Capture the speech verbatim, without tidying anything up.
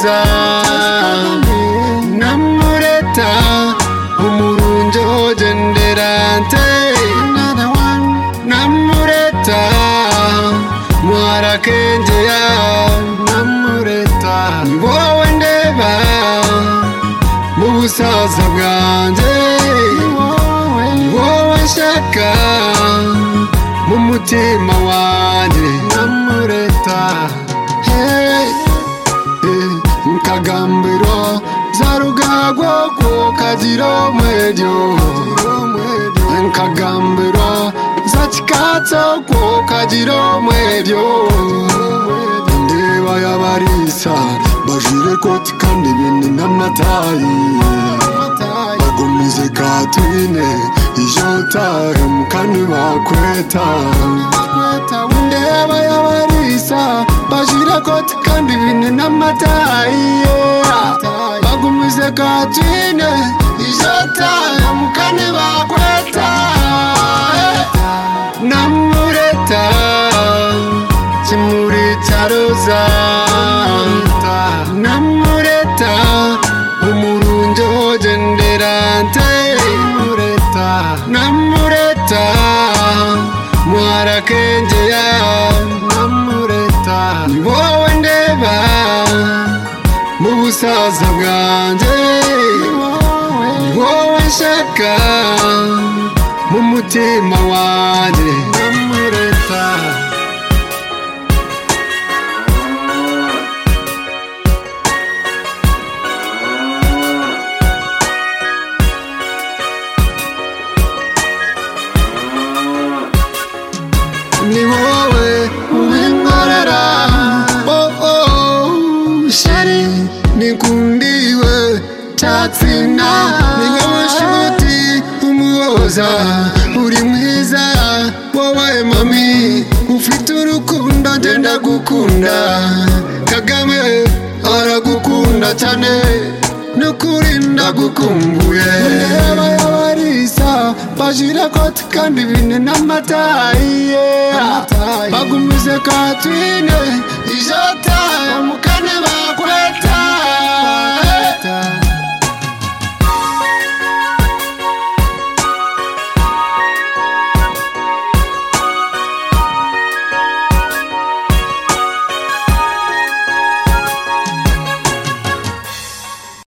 cyaroza namureta umurunjo genderante namureta mwarakengeya namureta wowe ndeba mu busaza bwanjye wowe nshaka mu mutima wanjye namureta hey, hey, nkagambiro za rugagwa ko kagiro mwedio nkagambiro za chikatso ko kagiro mwedio ndeba yabarisa bajire koti kandi bini n'amatayi bagumize katwine ijota mukani bakweta ndeba yabarisa bajire koti kandi bini n'amatayi bagumize katwine ijota mukani bakweta namureta kimuri cyaroza namureta umurunjo genderante namureta mwarakengeya namureta ni wowe ndeba mu busaza bwanjye ni wowe nshaka mu mutima wanjye namureta ni wowe ubinkorera oh oh shari nikundiwe cyatsina ni wowe nshuti umuhoza uri mwiza wowe mami ufite urukundo ngenda gukunda Kagame aragukunda cyane nukuri ndagukumbuye ndeba yabarisa bajira koti kandi bine n'amatayi bagumize katwine ijota mukane bakweta